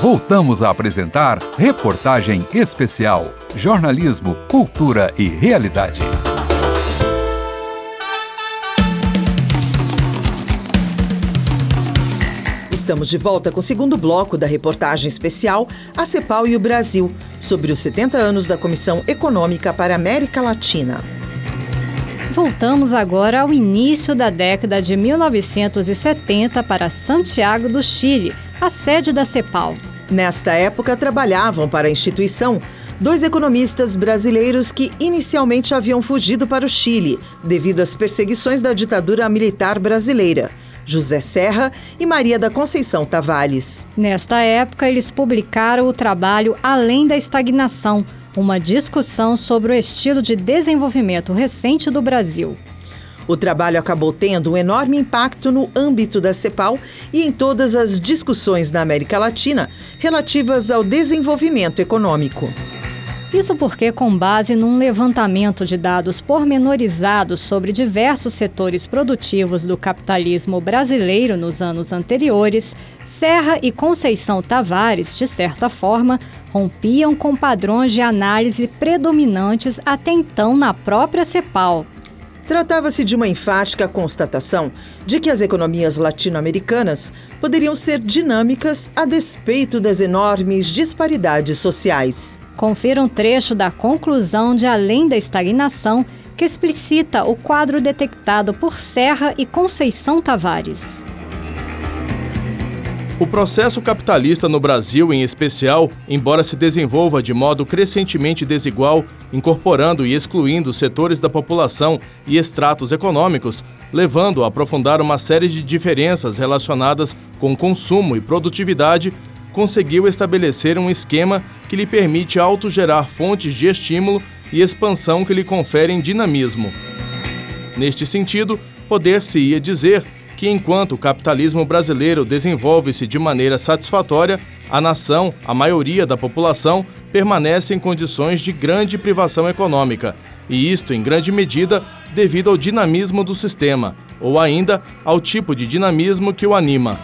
Voltamos a apresentar Reportagem Especial. Jornalismo, cultura e realidade. Estamos de volta com o segundo bloco da reportagem especial A CEPAL e o Brasil, sobre os 70 anos da Comissão Econômica para a América Latina. Voltamos agora ao início da década de 1970 para Santiago do Chile, a sede da CEPAL. Nesta época, trabalhavam para a instituição 2 economistas brasileiros que inicialmente haviam fugido para o Chile, devido às perseguições da ditadura militar brasileira. José Serra e Maria da Conceição Tavares. Nesta época, eles publicaram o trabalho Além da Estagnação, uma discussão sobre o estilo de desenvolvimento recente do Brasil. O trabalho acabou tendo um enorme impacto no âmbito da CEPAL e em todas as discussões na América Latina relativas ao desenvolvimento econômico. Isso porque, com base num levantamento de dados pormenorizados sobre diversos setores produtivos do capitalismo brasileiro nos anos anteriores, Serra e Conceição Tavares, de certa forma, rompiam com padrões de análise predominantes até então na própria CEPAL. Tratava-se de uma enfática constatação de que as economias latino-americanas poderiam ser dinâmicas a despeito das enormes disparidades sociais. Confira um trecho da conclusão de Além da Estagnação, que explicita o quadro detectado por Serra e Conceição Tavares. O processo capitalista no Brasil, em especial, embora se desenvolva de modo crescentemente desigual, incorporando e excluindo setores da população e estratos econômicos, levando a aprofundar uma série de diferenças relacionadas com consumo e produtividade, conseguiu estabelecer um esquema que lhe permite autogerar fontes de estímulo e expansão que lhe conferem dinamismo. Neste sentido, poder-se-ia dizer que enquanto o capitalismo brasileiro desenvolve-se de maneira satisfatória, a nação, a maioria da população, permanece em condições de grande privação econômica, e isto em grande medida devido ao dinamismo do sistema, ou ainda ao tipo de dinamismo que o anima.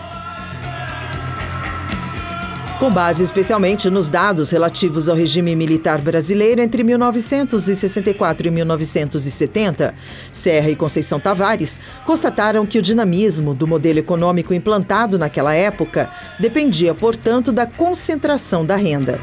Com base especialmente nos dados relativos ao regime militar brasileiro entre 1964 e 1970, Serra e Conceição Tavares constataram que o dinamismo do modelo econômico implantado naquela época dependia, portanto, da concentração da renda.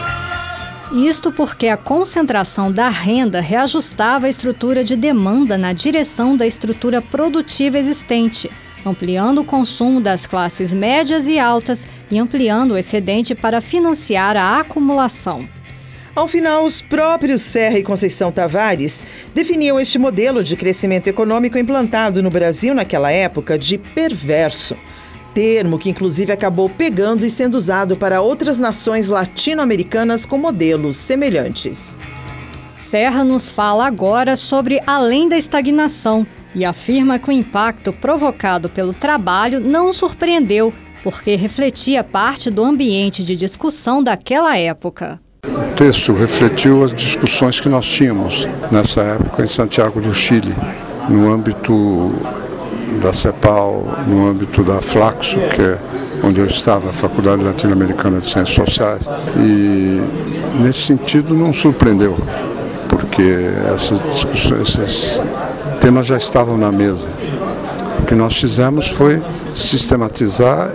Isto porque a concentração da renda reajustava a estrutura de demanda na direção da estrutura produtiva existente, ampliando o consumo das classes médias e altas e ampliando o excedente para financiar a acumulação. Ao final, os próprios Serra e Conceição Tavares definiam este modelo de crescimento econômico implantado no Brasil naquela época de perverso, termo que inclusive acabou pegando e sendo usado para outras nações latino-americanas com modelos semelhantes. Serra nos fala agora sobre Além da Estagnação, e afirma que o impacto provocado pelo trabalho não o surpreendeu, porque refletia parte do ambiente de discussão daquela época. O texto refletiu as discussões que nós tínhamos nessa época em Santiago do Chile, no âmbito da CEPAL, no âmbito da Flaxo, que é onde eu estava, a Faculdade Latino-Americana de Ciências Sociais, e nesse sentido não surpreendeu, porque essas discussões, esses temas já estavam na mesa. O que nós fizemos foi sistematizar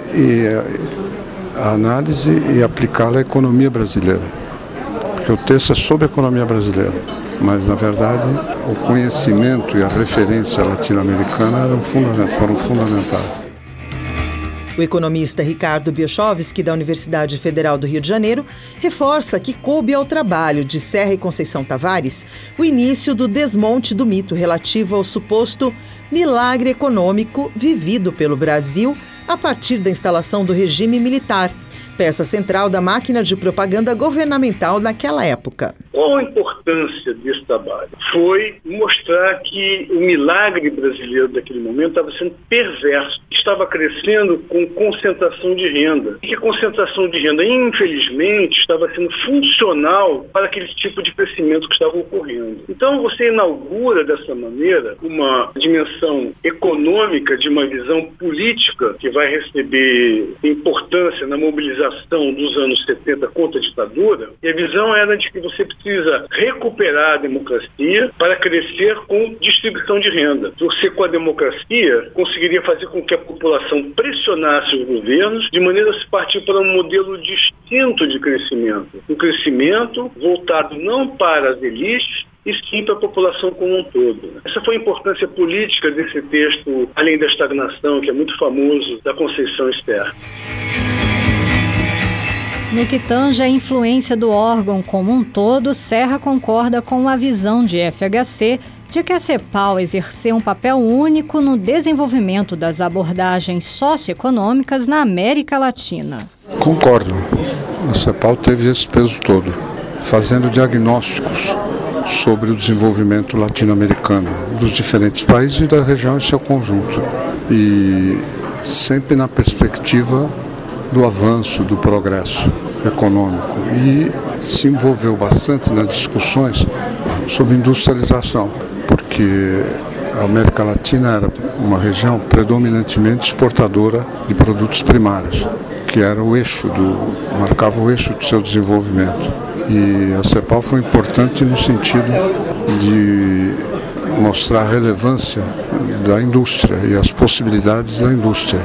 a análise e aplicá-la à economia brasileira. Porque o texto é sobre a economia brasileira, mas, na verdade, o conhecimento e a referência latino-americana foram fundamentais. O economista Ricardo Biochovski, da Universidade Federal do Rio de Janeiro, reforça que coube ao trabalho de Serra e Conceição Tavares o início do desmonte do mito relativo ao suposto milagre econômico vivido pelo Brasil a partir da instalação do regime militar, peça central da máquina de propaganda governamental naquela época. Qual a importância desse trabalho? Foi mostrar que o milagre brasileiro daquele momento estava sendo perverso, estava crescendo com concentração de renda. E que a concentração de renda, infelizmente, estava sendo funcional para aquele tipo de crescimento que estava ocorrendo. Então você inaugura dessa maneira uma dimensão econômica de uma visão política que vai receber importância na mobilização mobilização dos anos 70 contra a ditadura, e a visão era de que você precisa recuperar a democracia para crescer com distribuição de renda. Você, com a democracia, conseguiria fazer com que a população pressionasse os governos de maneira a se partir para um modelo distinto de crescimento. Um crescimento voltado não para as elites, e sim para a população como um todo. Essa foi a importância política desse texto, além da estagnação, que é muito famoso, da Conceição Esther. No que tange a influência do órgão como um todo, Serra concorda com a visão de FHC de que a CEPAL exerceu um papel único no desenvolvimento das abordagens socioeconômicas na América Latina. Concordo. A CEPAL teve esse peso todo, fazendo diagnósticos sobre o desenvolvimento latino-americano, dos diferentes países e da região em seu conjunto. E sempre na perspectiva do avanço, do progresso econômico. E se envolveu bastante nas discussões sobre industrialização, porque a América Latina era uma região predominantemente exportadora de produtos primários, que era marcava o eixo do seu desenvolvimento. E a CEPAL foi importante no sentido de mostrar a relevância da indústria e as possibilidades da indústria.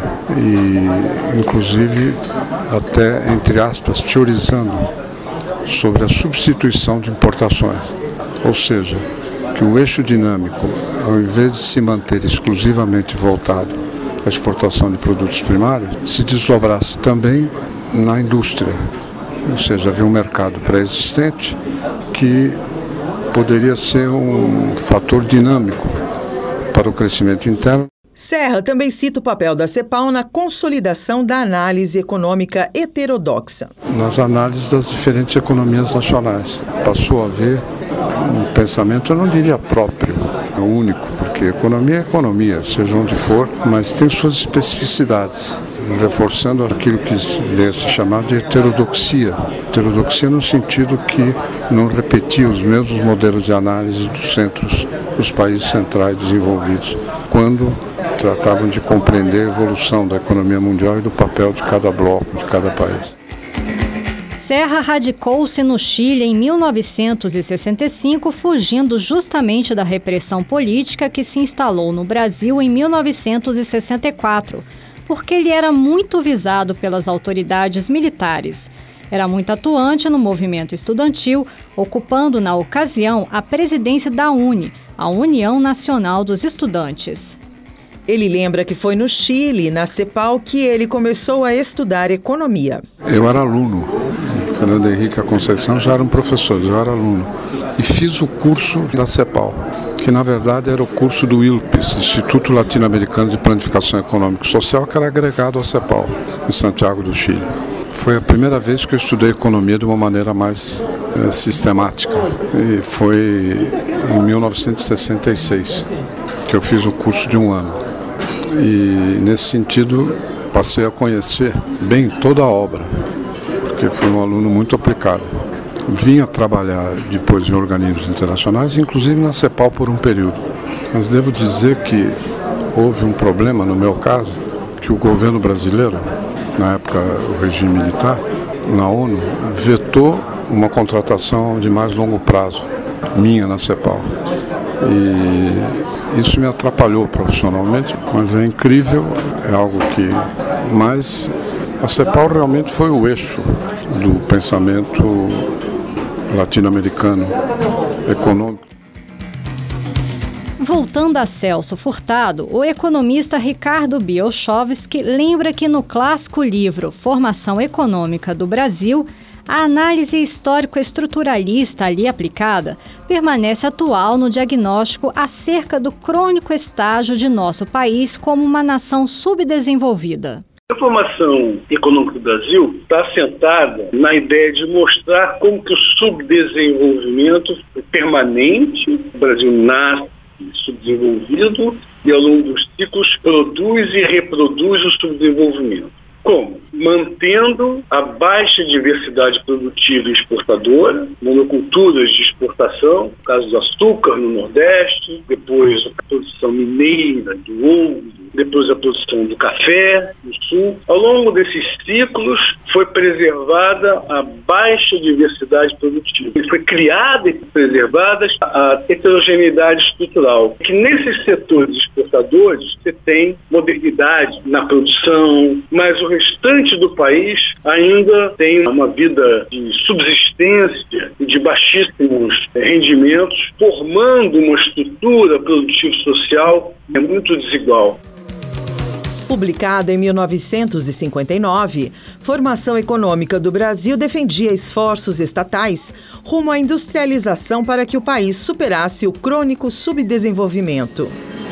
E, inclusive, até, entre aspas, teorizando sobre a substituição de importações. Ou seja, que o eixo dinâmico, ao invés de se manter exclusivamente voltado à exportação de produtos primários, se desdobrasse também na indústria. Ou seja, havia um mercado pré-existente que poderia ser um fator dinâmico para o crescimento interno. Serra também cita o papel da CEPAL na consolidação da análise econômica heterodoxa. Nas análises das diferentes economias nacionais. Passou a haver um pensamento, eu não diria próprio, único, porque economia é economia, seja onde for, mas tem suas especificidades, reforçando aquilo que veio se chamar de heterodoxia. Heterodoxia no sentido que não repetia os mesmos modelos de análise dos centros dos países centrais desenvolvidos, quando tratavam de compreender a evolução da economia mundial e do papel de cada bloco, de cada país. Serra radicou-se no Chile em 1965, fugindo justamente da repressão política que se instalou no Brasil em 1964, porque ele era muito visado pelas autoridades militares. Era muito atuante no movimento estudantil, ocupando na ocasião a presidência da UNE, a União Nacional dos Estudantes. Ele lembra que foi no Chile, na CEPAL, que ele começou a estudar economia. Eu era aluno. Fernando Henrique e a Conceição já eram professores, eu era aluno. E fiz o curso da CEPAL, que na verdade era o curso do ILPES, Instituto Latino-Americano de Planificação Econômica e Social, que era agregado à CEPAL, em Santiago do Chile. Foi a primeira vez que eu estudei economia de uma maneira mais sistemática. E foi em 1966 que eu fiz o curso de um ano. E nesse sentido passei a conhecer bem toda a obra, porque fui um aluno muito aplicado. Vinha trabalhar depois em organismos internacionais, inclusive na CEPAL por um período. Mas devo dizer que houve um problema no meu caso, que o governo brasileiro, na época o regime militar, na ONU, vetou uma contratação de mais longo prazo, minha na CEPAL. E isso me atrapalhou profissionalmente, mas é incrível, é algo que... Mas a CEPAL realmente foi o eixo do pensamento latino-americano econômico. Voltando a Celso Furtado, o economista Ricardo Biochovski lembra que no clássico livro Formação Econômica do Brasil, a análise histórico-estruturalista ali aplicada permanece atual no diagnóstico acerca do crônico estágio de nosso país como uma nação subdesenvolvida. A formação econômica do Brasil está assentada na ideia de mostrar como que o subdesenvolvimento é permanente. O Brasil nasce subdesenvolvido e ao longo dos ciclos produz e reproduz o subdesenvolvimento. Como? Mantendo a baixa diversidade produtiva e exportadora, monoculturas de exportação, no caso do açúcar no Nordeste, depois a produção mineira, do ouro, depois a produção do café no sul. Ao longo desses ciclos foi preservada a baixa diversidade produtiva. E foi criada e preservada a heterogeneidade estrutural. Que nesses setores exportadores você tem modernidade na produção, mas o restante do país ainda tem uma vida de subsistência e de baixíssimos rendimentos, formando uma estrutura produtivo-social muito desigual. Publicado em 1959, Formação Econômica do Brasil defendia esforços estatais rumo à industrialização para que o país superasse o crônico subdesenvolvimento.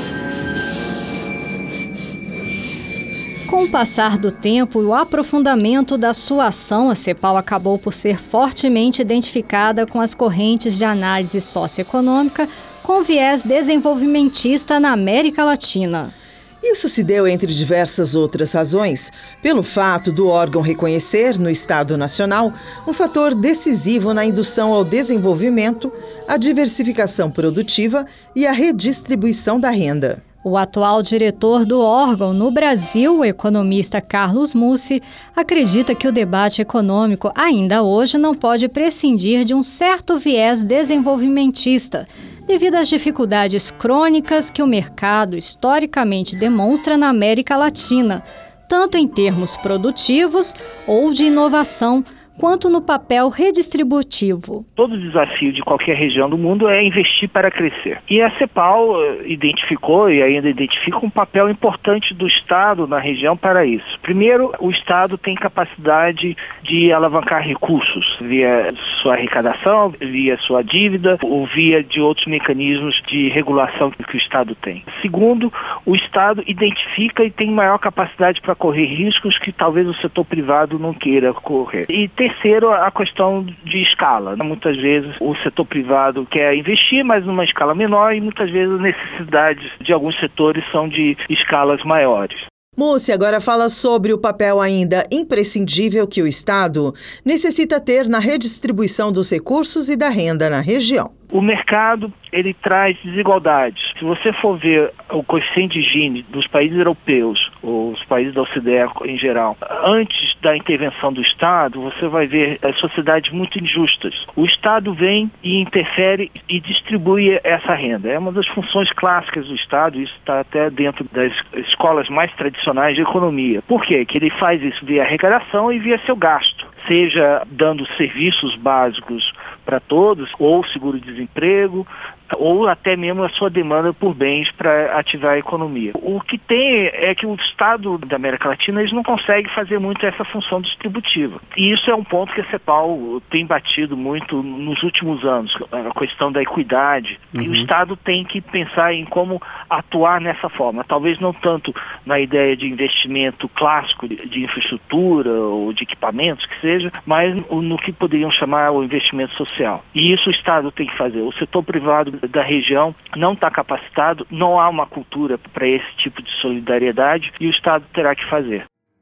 Com o passar do tempo e o aprofundamento da sua ação, a CEPAL acabou por ser fortemente identificada com as correntes de análise socioeconômica com viés desenvolvimentista na América Latina. Isso se deu, entre diversas outras razões, pelo fato do órgão reconhecer no Estado Nacional um fator decisivo na indução ao desenvolvimento, a diversificação produtiva e a redistribuição da renda. O atual diretor do órgão no Brasil, o economista Carlos Mussi, acredita que o debate econômico ainda hoje não pode prescindir de um certo viés desenvolvimentista, devido às dificuldades crônicas que o mercado historicamente demonstra na América Latina, tanto em termos produtivos ou de inovação, quanto no papel redistributivo. Todo desafio de qualquer região do mundo é investir para crescer. E a CEPAL identificou e ainda identifica um papel importante do Estado na região para isso. Primeiro, o Estado tem capacidade de alavancar recursos via sua arrecadação, via sua dívida ou via de outros mecanismos de regulação que o Estado tem. Segundo, o Estado identifica e tem maior capacidade para correr riscos que talvez o setor privado não queira correr. E terceiro, a questão de escala. Muitas vezes o setor privado quer investir, mas numa escala menor, e muitas vezes as necessidades de alguns setores são de escalas maiores. Mussi agora fala sobre o papel ainda imprescindível que o Estado necessita ter na redistribuição dos recursos e da renda na região. O mercado, ele traz desigualdades. Se você for ver o coeficiente de Gini dos países europeus, ou os países da OCDE em geral, antes da intervenção do Estado, você vai ver as sociedades muito injustas. O Estado vem e interfere e distribui essa renda. É uma das funções clássicas do Estado, isso está até dentro das escolas mais tradicionais de economia. Por quê? Que ele faz isso via arrecadação e via seu gasto, seja dando serviços básicos para todos, ou seguro-desemprego, ou até mesmo a sua demanda por bens para ativar a economia. O que tem é que o Estado da América Latina eles não consegue fazer muito essa função distributiva. E isso é um ponto que a CEPAL tem batido muito nos últimos anos, a questão da equidade. E o Estado tem que pensar em como atuar nessa forma. Talvez não tanto na ideia de investimento clássico de infraestrutura ou de equipamentos, que seja, mas no que poderiam chamar o investimento social. E isso o Estado tem que fazer. O setor privado da região não está capacitado, não há uma cultura para esse tipo de solidariedade e o Estado terá que fazer.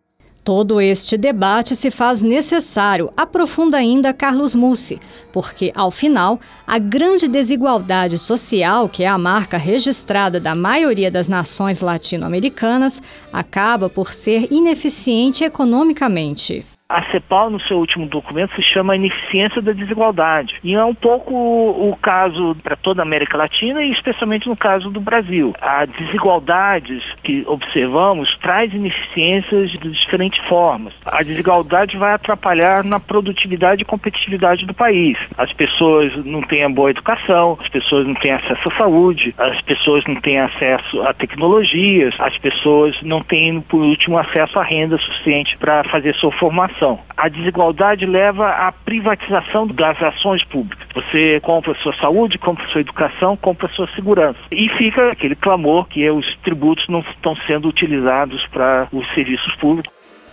Todo este debate se faz necessário, aprofunda ainda Carlos Mussi, porque, ao final, a grande desigualdade social, que é a marca registrada da maioria das nações latino-americanas, acaba por ser ineficiente economicamente. A CEPAL, no seu último documento, se chama Ineficiência da Desigualdade. E é um pouco o caso para toda a América Latina e especialmente no caso do Brasil. As desigualdades que observamos traz ineficiências de diferentes formas. A desigualdade vai atrapalhar na produtividade e competitividade do país. As pessoas não têm a boa educação, as pessoas não têm acesso à saúde, as pessoas não têm acesso a tecnologias, as pessoas não têm, por último, acesso à renda suficiente para fazer sua formação. A desigualdade leva à privatização das ações públicas. Você compra a sua saúde, compra a sua educação, compra a sua segurança. E fica aquele clamor que os tributos não estão sendo utilizados para os serviços públicos.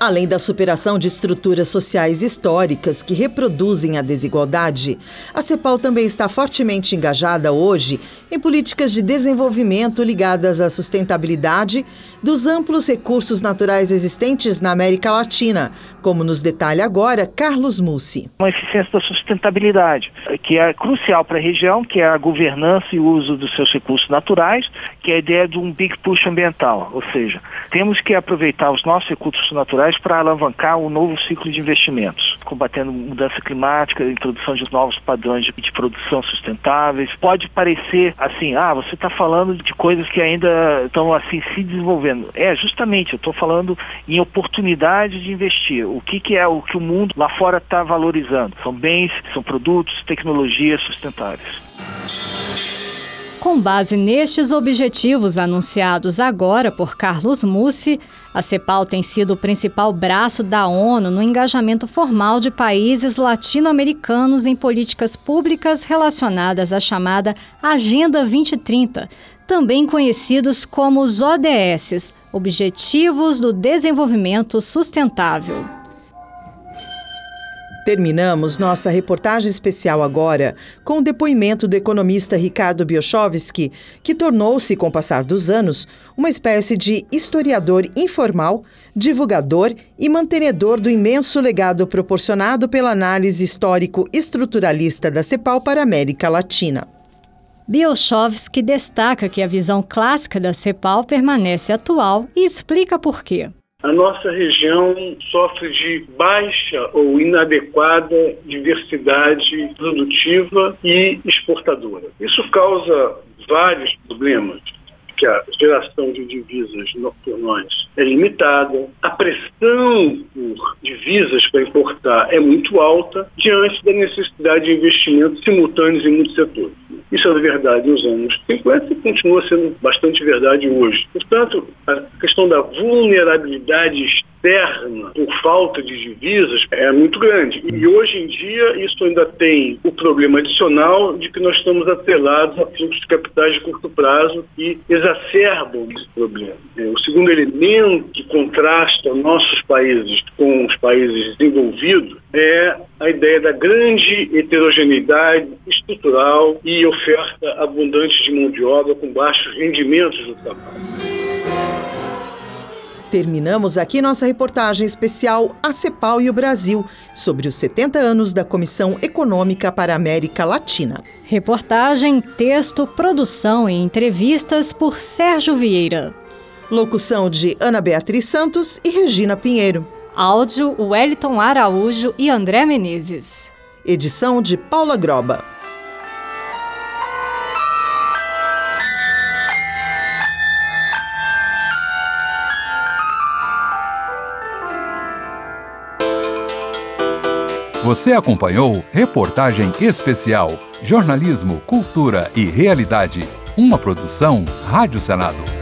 Além da superação de estruturas sociais históricas que reproduzem a desigualdade, a CEPAL também está fortemente engajada hoje em políticas de desenvolvimento ligadas à sustentabilidade dos amplos recursos naturais existentes na América Latina, como nos detalha agora Carlos Mussi. Uma eficiência da sustentabilidade, que é crucial para a região, que é a governança e o uso dos seus recursos naturais, que é a ideia de um big push ambiental, ou seja, temos que aproveitar os nossos recursos naturais para alavancar um novo ciclo de investimentos, combatendo mudança climática, introdução de novos padrões de produção sustentáveis. Pode parecer assim, você está falando de coisas que ainda estão assim se desenvolvendo. Justamente, eu estou falando em oportunidade de investir. O que é o que o mundo lá fora está valorizando? São bens, são produtos, tecnologias sustentáveis. Com base nestes objetivos anunciados agora por Carlos Mussi, a CEPAL tem sido o principal braço da ONU no engajamento formal de países latino-americanos em políticas públicas relacionadas à chamada Agenda 2030, também conhecidos como os ODS, Objetivos do Desenvolvimento Sustentável. Terminamos nossa reportagem especial agora com o depoimento do economista Ricardo Biochovski, que tornou-se, com o passar dos anos, uma espécie de historiador informal, divulgador e mantenedor do imenso legado proporcionado pela análise histórico-estruturalista da CEPAL para a América Latina. Biochovski destaca que a visão clássica da CEPAL permanece atual e explica por quê. A nossa região sofre de baixa ou inadequada diversidade produtiva e exportadora. Isso causa vários problemas, que a geração de divisas por nós é limitada, a pressão por divisas para importar é muito alta diante da necessidade de investimentos simultâneos em muitos setores. Isso é verdade nos anos 50 e continua sendo bastante verdade hoje. Portanto, a questão da vulnerabilidade externa por falta de divisas é muito grande. E hoje em dia isso ainda tem o problema adicional de que nós estamos atrelados a fluxos de capitais de curto prazo que exacerbam esse problema. O segundo elemento que contrasta nossos países com os países desenvolvidos é a ideia da grande heterogeneidade estrutural e oferta abundante de mão de obra com baixos rendimentos do trabalho. Terminamos aqui nossa reportagem especial A CEPAL e o Brasil, sobre os 70 anos da Comissão Econômica para a América Latina. Reportagem, texto, produção e entrevistas por Sérgio Vieira. Locução de Ana Beatriz Santos e Regina Pinheiro. Áudio, Wellington Araújo e André Menezes. Edição de Paula Groba. Você acompanhou Reportagem Especial, Jornalismo, Cultura e Realidade. Uma produção Rádio Senado.